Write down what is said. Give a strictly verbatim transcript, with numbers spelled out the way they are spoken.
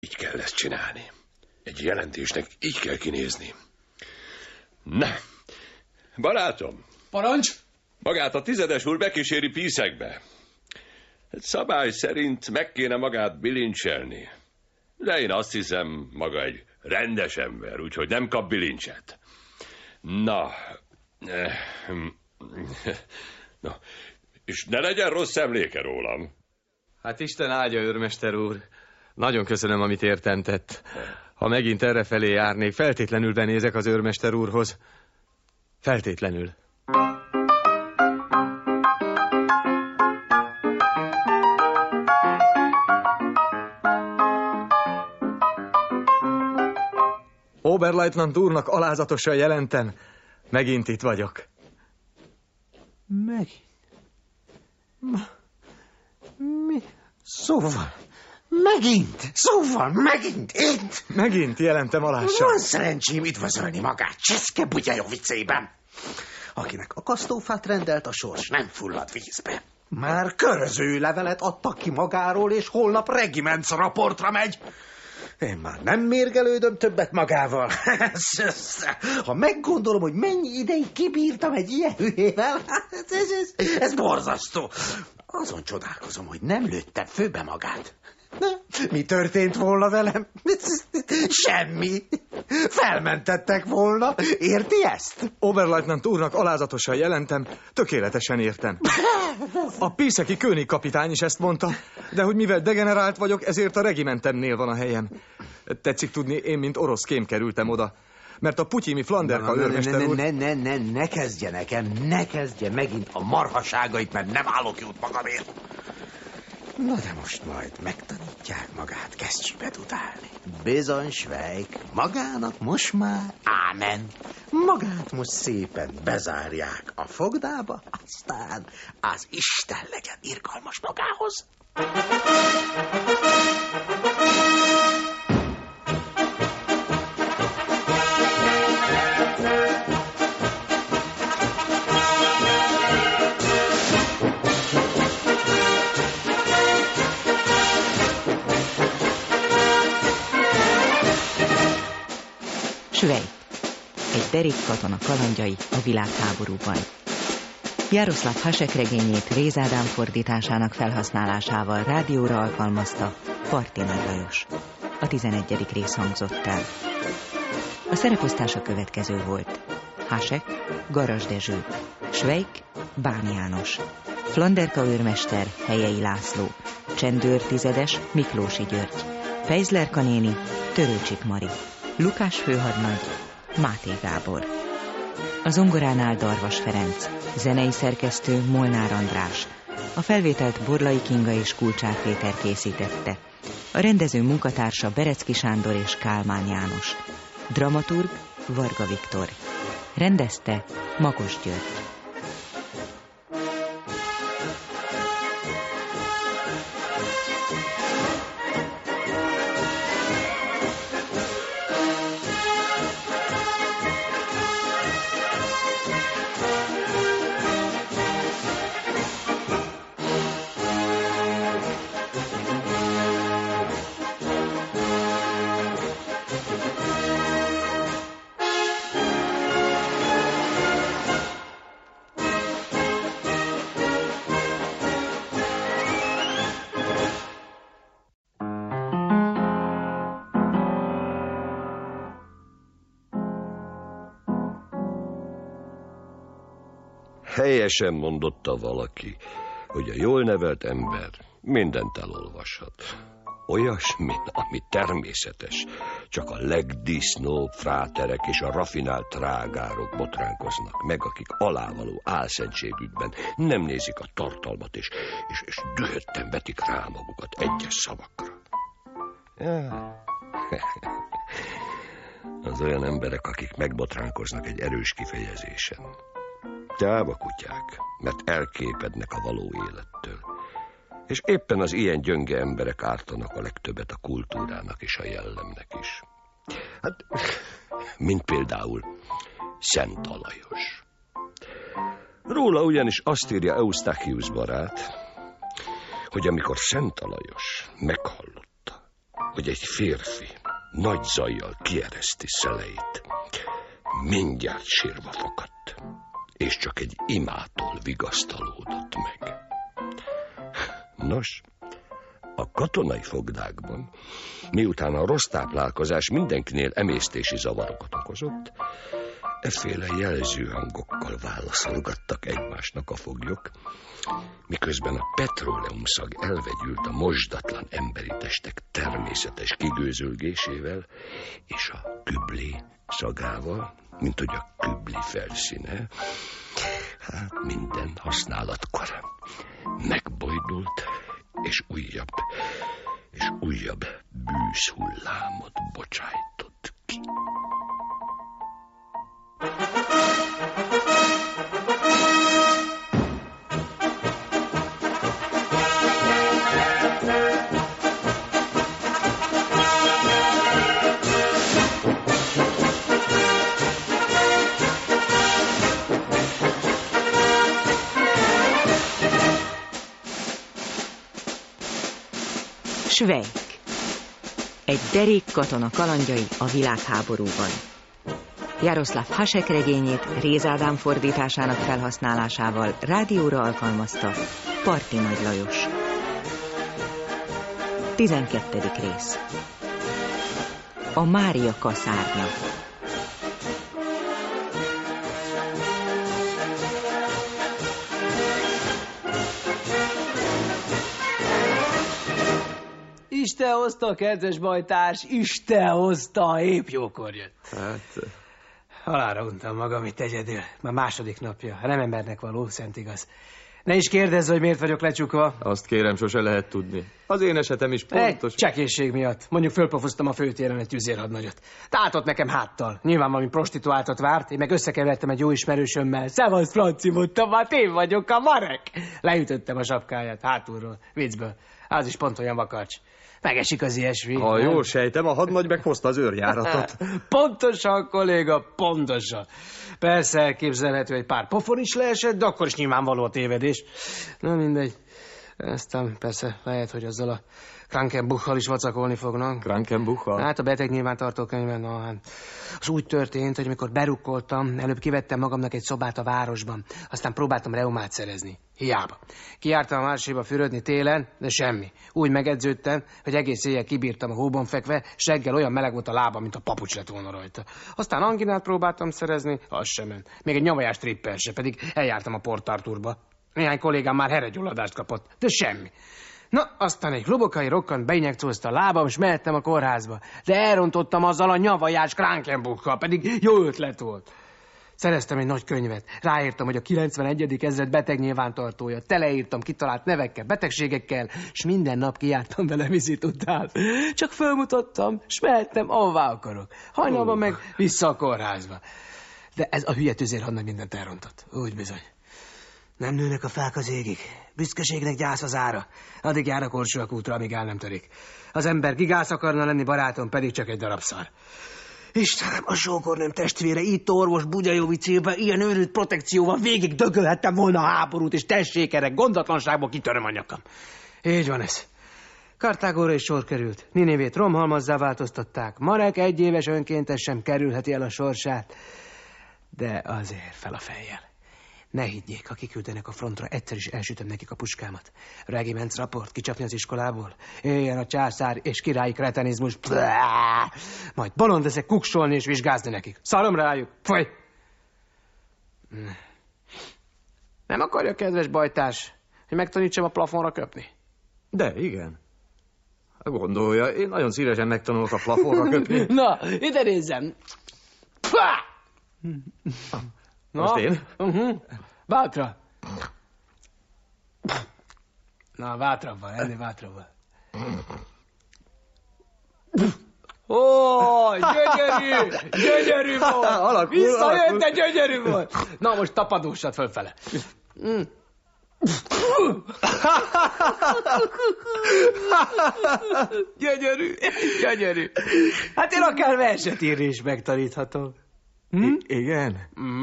Így kell ezt csinálni. Egy jelentésnek így kell kinézni. Na, barátom. Parancs? Magát a tizedes úr bekíséri Píszekbe. Szabály szerint meg kéne magát bilincselni. De én azt hiszem, maga egy rendes ember, úgyhogy nem kap bilincset. Na, na, és ne legyen rossz emléke rólam. Hát Isten áldja, őrmester úr. Nagyon köszönöm, amit érten tett. Ha megint errefelé járnék, feltétlenül benézek az őrmester úrhoz. Feltétlenül. Oberleutnant úrnak alázatosan jelentem, megint itt vagyok. Megint? Ma... Mi? Szóval... Megint? Szóval megint itt? Megint jelentem alással. Van szerencsém üdvözölni magát Cseszke Bugyajovicében, akinek akasztófát rendelt a sors, nem fullad vízbe. Már köröző levelet adtak ki magáról, és holnap regiments raportra megy. Én már nem mérgelődöm többet magával. Ha meggondolom, hogy mennyi ideig kibírtam egy ilyen hülyével, ez, ez, ez, ez borzasztó. Azon csodálkozom, hogy nem lőttem főbe magát. Mi történt volna velem? Semmi. Felmentettek volna. Érti ezt? Oberleutnant úrnak alázatosan jelentem, tökéletesen értem. A Píszeki König kapitány is ezt mondta, de hogy mivel degenerált vagyok, ezért a regimentemnél van a helyem. Tetszik tudni, én mint orosz kém kerültem oda. Mert a putyimi Flanderka őrmester úr... Ne, ne, ne, ne, ne kezdje nekem, ne kezdje megint a marhaságait, mert nem állok jót magamért. Na de most majd megtanítják magát kesztyűbe dudálni. Bizony, Schweik, magának most már ámen. Magát most szépen bezárják a fogdába, aztán az Isten legyen irgalmas magához. Schweik, egy derék katona kalandjai a világháborúban. Jaroszláv Hasek regényét Réz Ádám fordításának felhasználásával rádióra alkalmazta Parti Nagy Lajos. A tizenegyedik rész hangzott el. A szereposztása következő volt: Hasek, Garas Dezső, Schweik, Bán János, Flanderka őrmester, Helyei László, Csendőr tizedes, Miklósi György, Pejzlerka néni, Törőcsik Mari, Lukás főhadnagy, Máté Gábor. A zongoránál Darvas Ferenc, zenei szerkesztő Molnár András. A felvételt Borlai Kinga és Kulcsár Péter készítette. A rendező munkatársa Berecki Sándor és Kálmán János. Dramaturg Varga Viktor. Rendezte Makos György. Helyesen mondotta valaki, hogy a jól nevelt ember mindent elolvashat. Olyasmit, ami természetes, csak a legdisznóbb fráterek és a rafinált trágárok botránkoznak meg, akik alávaló álszentségükben nem nézik a tartalmat, és, és, és dühötten vetik rá magukat egyes szavakra. Az olyan emberek, akik megbotránkoznak egy erős kifejezésen. Gyáva kutyák, mert elképednek a való élettől. És éppen az ilyen gyönge emberek ártanak a legtöbbet a kultúrának és a jellemnek is. Hát, mint például Szent Alajos. Róla ugyanis azt írja Eustachius barát, hogy amikor Szent Alajos meghallotta, hogy egy férfi nagy zajjal kiereszti szeleit, mindjárt sírva fakadt, és csak egy imától vigasztalódott meg. Nos, a katonai fogdákban, miután a rossz táplálkozás mindenkinél emésztési zavarokat okozott, efféle jelzőhangokkal válaszolgattak egymásnak a foglyok, miközben a petróleumszag elvegyült a mosdatlan emberi testek természetes kigőzölgésével, és a küblé szagával, mint hogy a kübli felszíne, hát minden használatkor megbojdult, és újabb, és újabb bűzhullámot bocsájtott ki. Svejk. Egy derék katona kalandjai a világháborúban. Jaroszláv Hasek regényét Réz Ádám fordításának felhasználásával rádióra alkalmazta Parti Nagy Lajos. tizenkettedik rész. A Mária kaszárnya. Isten hozta, kedves bajtárs, Isten hozta, épp jókor jött. Hát... Halálra untam magam itt egyedül. Már második napja. Nem embernek való, szent igaz. Ne is kérdezz, hogy miért vagyok lecsukva. Azt kérem, sose lehet tudni. Az én esetem is pontos. Egy csekészség miatt. Mondjuk fölpofoztam a főtéren egy tüzérhadnagyot. Tátott nekem háttal. Nyilván valami prostituáltat várt, én meg összekevertem egy jó ismerősömmel. Szevasz, Franci, mondtam, hát én vagyok a Marek. Leütöttem a sapkáját hátulról, viccből. Az is pont olyan vakarcs. Megesik az ilyesmi. Ha jól sejtem, a hadnagy meghozta az őrjáratot. Pontosan, kolléga, pontosan. Persze elképzelhető, egy pár pofon is leesett, de akkor is nyilvánvaló a tévedés. Na mindegy. Aztán persze lehet, hogy azzal a Krankenbuchal is vacakolni fognak. Krankenbuchal? Hát a beteg nyilvántartó könyvben, no, hát. Az úgy történt, hogy mikor berukkoltam, előbb kivettem magamnak egy szobát a városban, aztán próbáltam reumát szerezni. Hiába. Kijártam a márséba fürödni télen, de semmi. Úgy megedződtem, hogy egész éjjel kibírtam a hóban fekve, s reggel olyan meleg volt a lába, mint a papucs lett volna rajta. Aztán anginát próbáltam szerezni, az sem ment. Még egy nyavajás tripper se, pedig eljártam a Port Arthurba. Néhány kollégám már heregyulladást kapott, de semmi. Na, aztán egy klobokai rokkant beinjekciózta a lábam, és mehettem a kórházba. De elrontottam azzal a nyavajás Krankenbuchal, pedig jó ötlet volt. Szereztem egy nagy könyvet. Ráírtam, hogy a kilencvenegyedik ezred beteg nyilvántartója. Teleírtam kitalált nevekkel, betegségekkel, és minden nap kijártam vele vizit után. Csak fölmutattam, és mehettem, ahová akarok. Hajnalban meg vissza a kórházba. De ez a hülye tüzérhadnagy mindent elrontott. Úgy bizony. Nem nőnek a fák az égig. Büszkeségnek gyász az ára. Addig jár a Korsuak útra, amíg el nem törik. Az ember gigász akarna lenni, barátom, pedig csak egy darab szar. Istenem, a sógornőm testvére, itt orvos Bugyajovicébe, ilyen őrült protekcióval végig dögölhettem volna a háborút, és tessék erre, gondatlanságból kitöröm a nyakam. Így van ez. Kartágóra is sor került. Ninévét romhalmazzá változtatták. Marek egy éves önkéntes sem kerülheti el a sorsát. De azért fel a fejjel. Ne higgyék, ha kiküldenek a frontra, egyszer is elsütöm nekik a puskámat. Regiment rapport, kicsapni az iskolából. Éljen a császár és királyi kretenizmus. Plá! Majd bolond leszek kuksolni és vizsgázni nekik. Szarom rájuk. Foly! Nem akarja, kedves bajtárs, hogy megtanítsam a plafonra köpni? De, igen. Gondolja, én nagyon szívesen megtanulok a plafonra köpni. Na, ide nézzem. Pá! Most én? Uh-huh. Bátra. Na, bátrabban, ennél bátrabban. Ó, gyönyörű, gyönyörű volt. Alakul, Visszajött, alakul. de gyönyörű volt. Na, most tapadósat fölfele. Mm. Gyönyörű, gyönyörű. Hát én akár verset írni is megtaníthatom. Hm? I- igen? Mm.